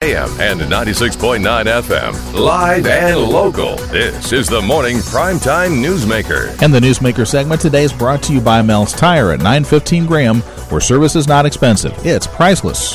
AM and 96.9 FM. Live and local. This is the Morning Primetime Newsmaker. And the Newsmaker segment today is brought to you by Mel's Tire at 915 Graham, where service is not expensive. It's priceless.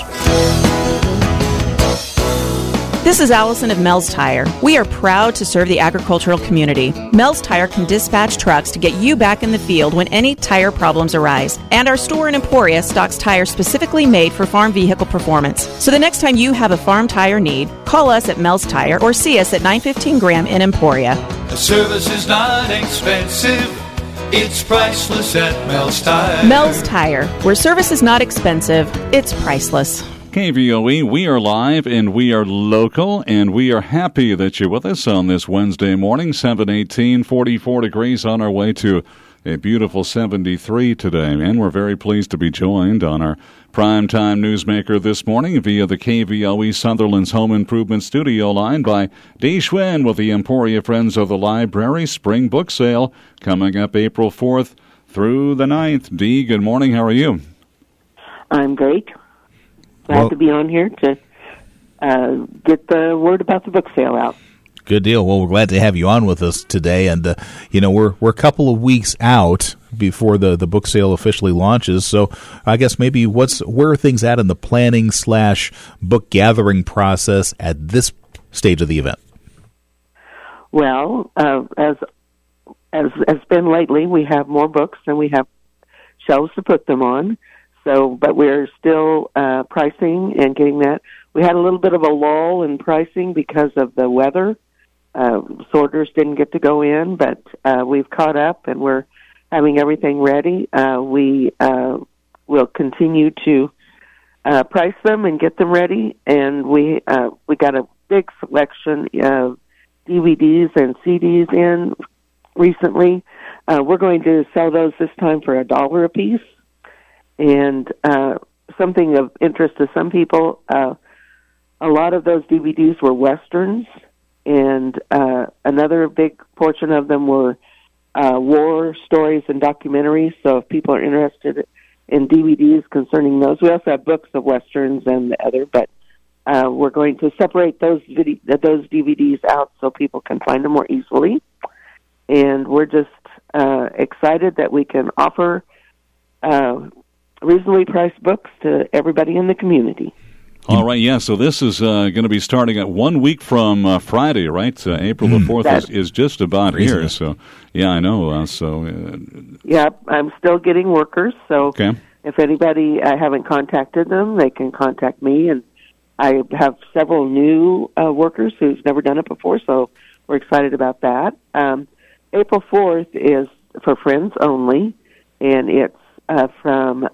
This is Allison of Mel's Tire. We are proud to serve the agricultural community. Mel's Tire can dispatch trucks to get you back in the field when any tire problems arise. And our store in Emporia stocks tires specifically made for farm vehicle performance. So the next time you have a farm tire need, call us at Mel's Tire or see us at 915 Graham in Emporia. The service is not expensive. It's priceless at Mel's Tire. Mel's Tire, where service is not expensive, it's priceless. KVOE, we are live and we are local, and we are happy that you're with us on this Wednesday morning, 7:18, 44 degrees, on our way to a beautiful 73 today. And we're very pleased to be joined on our Primetime Newsmaker this morning via the KVOE Sutherland's Home Improvement Studio line by Dee Schwinn with the Emporia Friends of the Library Spring Book Sale coming up April 4th through the 9th. Dee, good morning. How are you? I'm great. Glad to be on here to get the word about the book sale out. Good deal. Well, we're glad to have you on with us today, and we're a couple of weeks out before the book sale officially launches. So, I guess maybe where are things at in the planning / book gathering process at this stage of the event? Well, as has been lately, we have more books than we have shelves to put them on. So, but we're still pricing and getting that. We had a little bit of a lull in pricing because of the weather. Sorters didn't get to go in, but we've caught up and we're having everything ready. We will continue to price them and get them ready. And we got a big selection of DVDs and CDs in recently. We're going to sell those this time for $1 a piece. And something of interest to some people, a lot of those DVDs were Westerns, and another big portion of them were war stories and documentaries. So if people are interested in DVDs concerning those, we also have books of Westerns and the other, but we're going to separate those DVDs out so people can find them more easily. And we're just excited that we can offer reasonably priced books to everybody in the community. All right, yeah, so this is going to be starting at 1 week from Friday, right? April the 4th is just about here, so, yeah, I know. Yeah, I'm still getting workers, so if anybody, I haven't contacted them, they can contact me, and I have several new workers who've never done it before, so we're excited about that. April 4th is for friends only, and it's from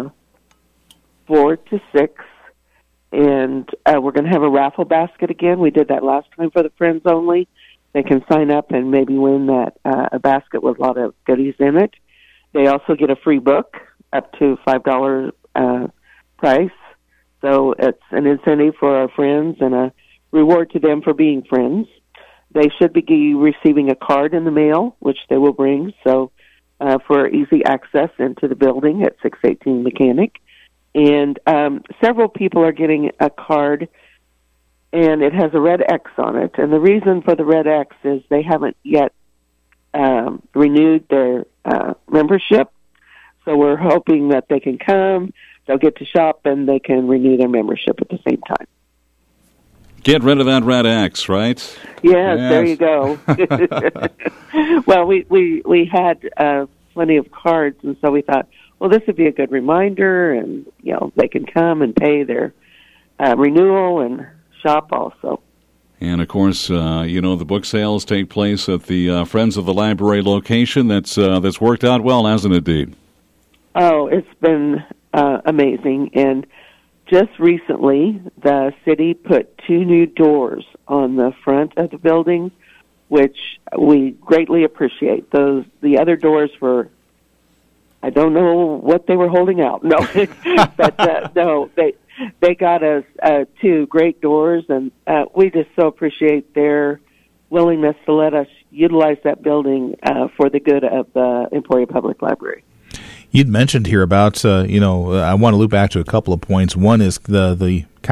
4 to 6, and we're going to have a raffle basket again. We did that last time for the friends only. They can sign up and maybe win that a basket with a lot of goodies in it. They also get a free book up to $5 price. So it's an incentive for our friends and a reward to them for being friends. They should be receiving a card in the mail, which they will bring, so for easy access into the building at 618 Mechanic. And several people are getting a card, and it has a red X on it. And the reason for the red X is they haven't yet renewed their membership. So we're hoping that they can come, they'll get to shop, and they can renew their membership at the same time. Get rid of that red X, right? Yes. There you go. Well, we had plenty of cards, and so we thought, well, this would be a good reminder, and they can come and pay their renewal and shop also. And of course, the book sales take place at the Friends of the Library location. That's worked out well, hasn't it, Dee? Oh, it's been amazing, and just recently, the city put 2 new doors on the front of the building, which we greatly appreciate. The other doors were, I don't know what they were holding out. No, but no, they got us 2 great doors, and we just so appreciate their willingness to let us utilize that building for the good of the Emporia Public Library. You'd mentioned here about, I want to loop back to a couple of points. One is the kind of the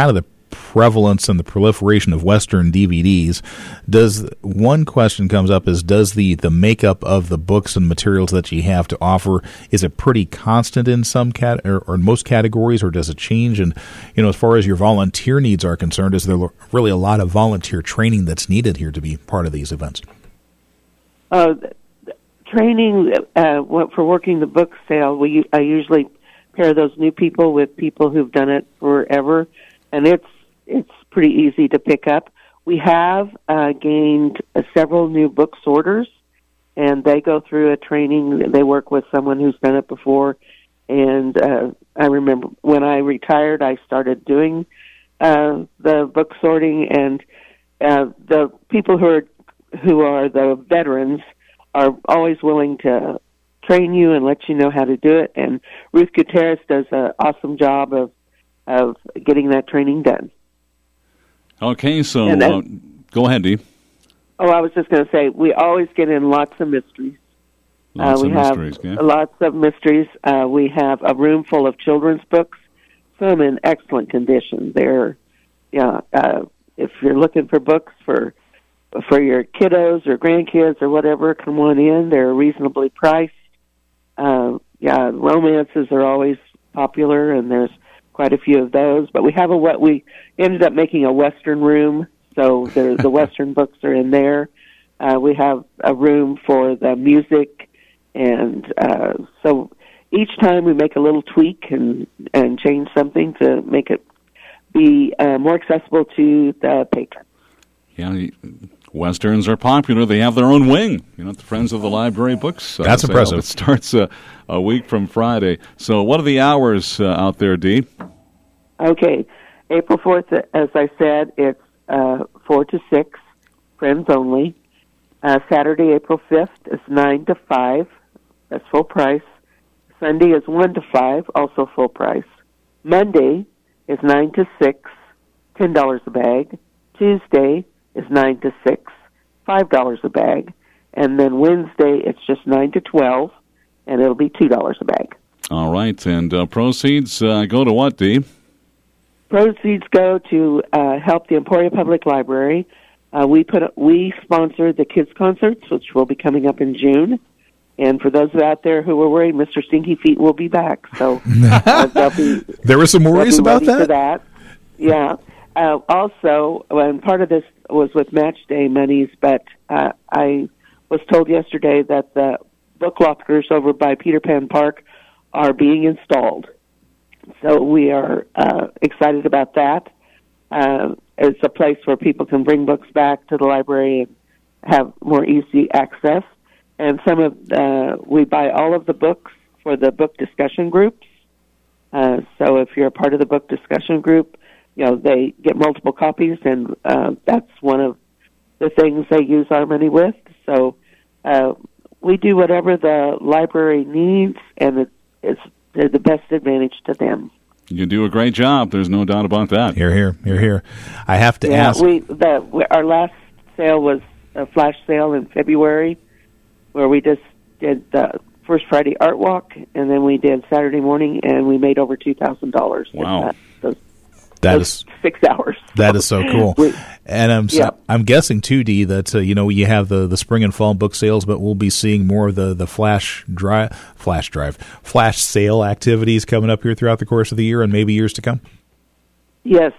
prevalence and the proliferation of Western DVDs, one question comes up is, does the makeup of the books and materials that you have to offer, is it pretty constant in some or in most categories, or does it change? And, as far as your volunteer needs are concerned, is there really a lot of volunteer training that's needed here to be part of these events? Training for working the book sale, I usually pair those new people with people who've done it forever, and it's pretty easy to pick up. We have gained several new book sorters, and they go through a training. They work with someone who's done it before, and I remember when I retired, I started doing the book sorting, and the people who are the veterans are always willing to train you and let you know how to do it. And Ruth Gutierrez does an awesome job of getting that training done. Okay, so go ahead, Dee. Oh, I was just going to say, we always get in lots of mysteries. Lots of mysteries. We have a room full of children's books, some in excellent condition. They're, if you're looking for books for your kiddos or grandkids or whatever, come on in. They're reasonably priced. Romances are always popular, and there's quite a few of those. But we have we ended up making a Western room, so the Western books are in there. We have a room for the music, and so each time we make a little tweak and change something to make it be more accessible to the patron. Yeah, Westerns are popular. They have their own wing, the Friends of the Library Books. That's impressive. It starts a week from Friday. So what are the hours out there, Dee? Okay. April 4th, as I said, it's 4 to 6, friends only. Saturday, April 5th, is 9 to 5. That's full price. Sunday is 1 to 5, also full price. Monday is 9 to 6, $10 a bag. Tuesday is 9 to 6, $5 a bag. And then Wednesday, it's just 9 to 12, and it'll be $2 a bag. All right. And proceeds go to what, Dee? Proceeds go to help the Emporia Public Library. We sponsor the kids' concerts, which will be coming up in June. And for those out there who were worried, Mr. Stinky Feet will be back. So there were some worries about that? For that. Yeah. Also, and part of this was with Match Day monies, but I was told yesterday that the book lockers over by Peter Pan Park are being installed. So we are excited about that. It's a place where people can bring books back to the library and have more easy access. And we buy all of the books for the book discussion groups. So if you're a part of the book discussion group, they get multiple copies, and that's one of the things they use our money with. So we do whatever the library needs, and it's the best advantage to them. You do a great job. There's no doubt about that. Hear, hear, hear, hear. I have to ask. Our last sale was a flash sale in February, where we just did the First Friday Art Walk, and then we did Saturday morning, and we made over $2,000. Wow. That is 6 hours. That is so cool. And I'm guessing too, Dee, that you have the spring and fall book sales, but we'll be seeing more of the flash sale activities coming up here throughout the course of the year and maybe years to come. Yes,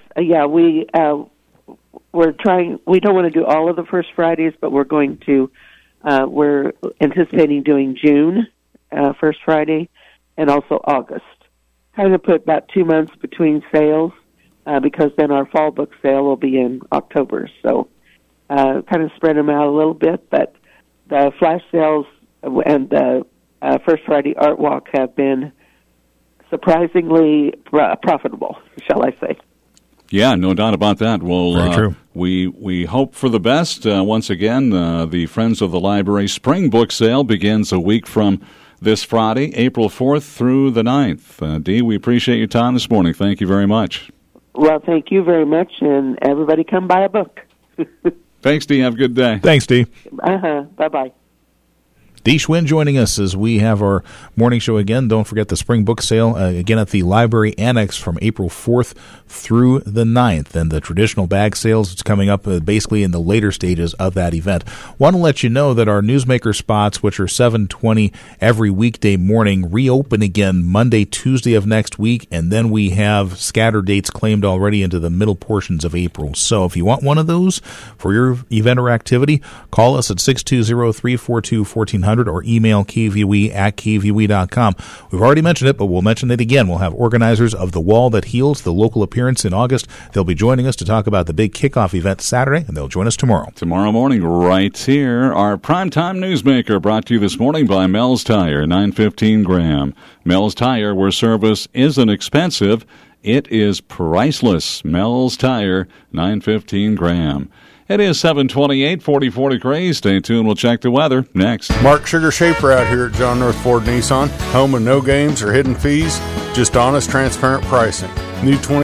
we're trying. We don't want to do all of the First Fridays, but we're going to. We're anticipating doing June First Friday, and also August. Kind of put about 2 months between sales. Because then our fall book sale will be in October. So kind of spread them out a little bit, but the flash sales and the First Friday Art Walk have been surprisingly profitable, shall I say. Yeah, no doubt about that. Well, very true. We hope for the best. Once again, the Friends of the Library Spring Book Sale begins a week from this Friday, April 4th through the 9th. Dee, we appreciate your time this morning. Thank you very much. Well, thank you very much, and everybody come buy a book. Thanks, Dee. Have a good day. Thanks, Dee. Bye-bye. Dee Schwinn joining us as we have our morning show again. Don't forget the spring book sale, again at the Library Annex from April 4th through the 9th. And the traditional bag sales, it's coming up basically in the later stages of that event. Want to let you know that our Newsmaker spots, which are 7:20 every weekday morning, reopen again Monday, Tuesday of next week. And then we have scatter dates claimed already into the middle portions of April. So if you want one of those for your event or activity, call us at 620-342-1400 or email kvue@kvue.com. We've already mentioned it, but we'll mention it again. We'll have organizers of The Wall That Heals, the local appearance in August. They'll be joining us to talk about the big kickoff event Saturday, and they'll join us tomorrow. Tomorrow morning, right here, our Primetime Newsmaker brought to you this morning by Mel's Tire, 915 Graham. Mel's Tire, where service isn't expensive, it is priceless. Mel's Tire, 915 Graham. It is 7:28, 44 degrees. Stay tuned. We'll check the weather next. Mark Sugar Shaper out here at John North Ford Nissan. Home with no games or hidden fees, just honest, transparent pricing. New